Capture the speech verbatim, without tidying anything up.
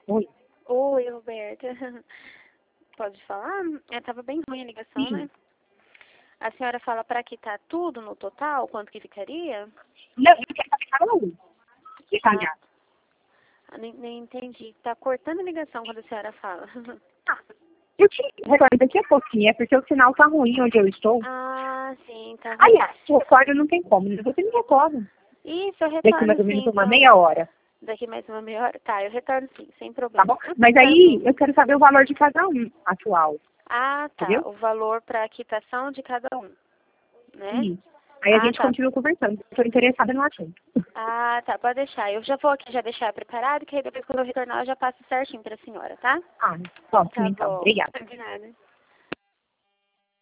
Oi. Oi, Roberta. Pode falar? É, tava bem ruim a ligação, Sim. né? A senhora fala para quitar tudo no total? Quanto que ficaria? Não, eu quero saber cada um. Detalhado. Ah, nem, nem entendi. Tá cortando a ligação quando a senhora fala. Ah, eu te retorno daqui a pouquinho, é porque o sinal tá ruim onde eu estou. Ah, sim, tá ruim. Aliás, o retorno não tem como, né? Você me retorna. Isso, eu Daqui retorno mais ou sim, menos uma então. meia hora. Daqui mais uma meia hora? Tá, eu retorno sim, sem Tá problema. bom? Mas Quero aí ver. eu quero saber o valor de cada um atual. Ah, tá. Entendeu? O valor para quitação de cada um, né? Isso. Aí a Ah, gente tá. continua conversando. Estou interessada no assunto. Ah, tá, pode deixar. Eu já vou aqui já deixar preparado, que aí depois quando eu retornar eu já passo certinho para a senhora, tá? Ah, ótimo Tá então. bom. Obrigada. De nada.